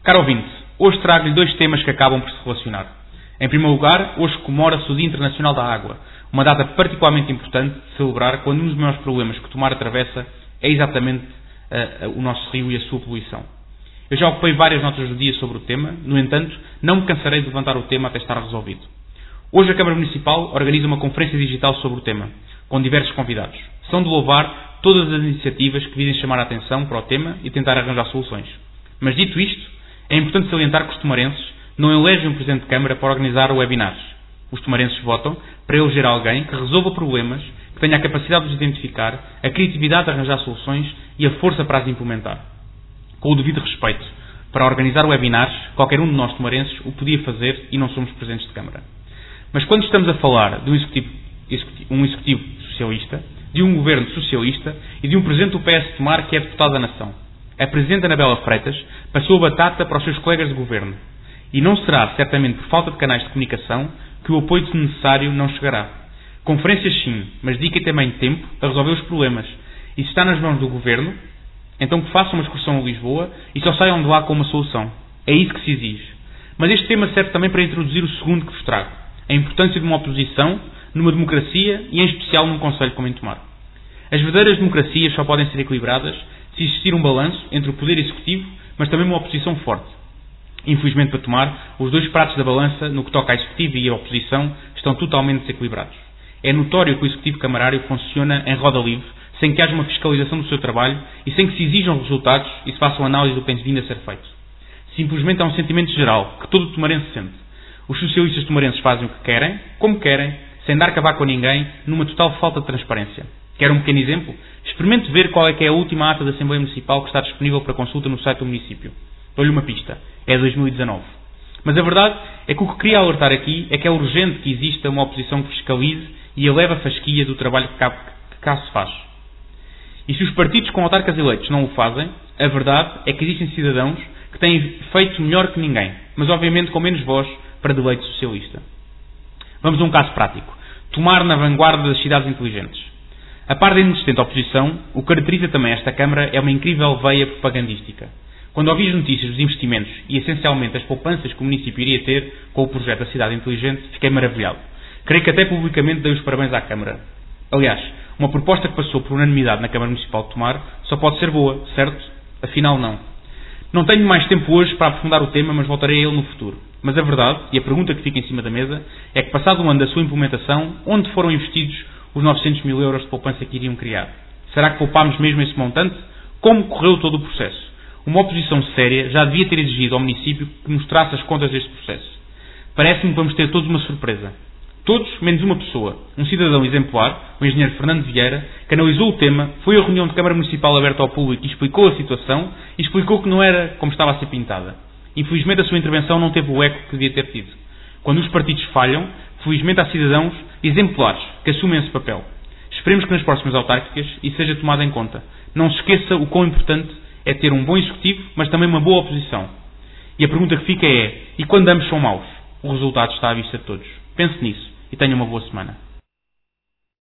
Caro ouvinte, hoje trago-lhe dois temas que acabam por se relacionar. Em primeiro lugar, hoje comemora-se o Dia Internacional da Água, uma data particularmente importante de celebrar quando um dos maiores problemas que o Tomar atravessa é exatamente o nosso rio e a sua poluição. Eu já ocupei várias notas do dia sobre o tema, no entanto, não me cansarei de levantar o tema até estar resolvido. Hoje a Câmara Municipal organiza uma conferência digital sobre o tema, com diversos convidados. São de louvar todas as iniciativas que visem chamar a atenção para o tema e tentar arranjar soluções. Mas dito isto, é importante salientar que os tomarenses não elegem um Presidente de Câmara para organizar webinars. Os tomarenses votam para eleger alguém que resolva problemas, que tenha a capacidade de os identificar, a criatividade de arranjar soluções e a força para as implementar. Com o devido respeito, para organizar webinars, qualquer um de nós tomarenses o podia fazer e não somos Presidentes de Câmara. Mas quando estamos a falar de um executivo socialista, de um governo socialista e de um Presidente do PS Tomar que é deputado da Nação, a Presidente Anabela Freitas passou a batata para os seus colegas de governo. E não será, certamente por falta de canais de comunicação, que o apoio necessário não chegará. Conferências sim, mas dediquem também tempo a resolver os problemas. E se está nas mãos do governo, então que façam uma excursão a Lisboa e só saiam de lá com uma solução. É isso que se exige. Mas este tema serve também para introduzir o segundo que vos trago. A importância de uma oposição numa democracia e em especial num concelho como em Tomar. As verdadeiras democracias só podem ser equilibradas se existir um balanço entre o poder executivo, mas também uma oposição forte. Infelizmente para Tomar, os dois pratos da balança, no que toca à executivo e à oposição, estão totalmente desequilibrados. É notório que o executivo camarário funciona em roda livre, sem que haja uma fiscalização do seu trabalho e sem que se exijam resultados e se façam análise do que tem vindo a ser feito. Simplesmente há um sentimento geral que todo tomarense sente. Os socialistas tomarenses fazem o que querem, como querem, sem dar cavaco com ninguém, numa total falta de transparência. Quer um pequeno exemplo? Experimente ver qual é que é a última ata da Assembleia Municipal que está disponível para consulta no site do município. Dou-lhe uma pista. É 2019. Mas a verdade é que o que queria alertar aqui é que é urgente que exista uma oposição que fiscalize e eleve a fasquia do trabalho que cá se faz. E se os partidos com autarcas eleitos não o fazem, a verdade é que existem cidadãos que têm feito melhor que ninguém, mas obviamente com menos voz para deleite socialista. Vamos a um caso prático. Tomar na vanguarda das cidades inteligentes. A par da inexistente oposição, o que caracteriza também esta Câmara é uma incrível veia propagandística. Quando ouvi as notícias dos investimentos e essencialmente as poupanças que o município iria ter com o projeto da cidade inteligente, fiquei maravilhado. Creio que até publicamente dei os parabéns à Câmara. Aliás, uma proposta que passou por unanimidade na Câmara Municipal de Tomar só pode ser boa, certo? Afinal não. Não tenho mais tempo hoje para aprofundar o tema, mas voltarei a ele no futuro. Mas a verdade, e a pergunta que fica em cima da mesa, é que passado um ano da sua implementação, onde foram investidos os 900 mil euros de poupança que iriam criar? Será que poupámos mesmo esse montante? Como correu todo o processo? Uma oposição séria já devia ter exigido ao município que mostrasse as contas deste processo. Parece-me que vamos ter todos uma surpresa. Todos, menos uma pessoa, um cidadão exemplar, o engenheiro Fernando Vieira, que analisou o tema, foi à reunião de Câmara Municipal aberta ao público e explicou a situação e explicou que não era como estava a ser pintada. Infelizmente a sua intervenção não teve o eco que devia ter tido. Quando os partidos falham, felizmente há cidadãos exemplares que assumem esse papel. Esperemos que nas próximas autárquicas isso seja tomado em conta. Não se esqueça o quão importante é ter um bom executivo, mas também uma boa oposição. E a pergunta que fica é, e quando ambos são maus? O resultado está à vista de todos. Pense nisso e tenha uma boa semana.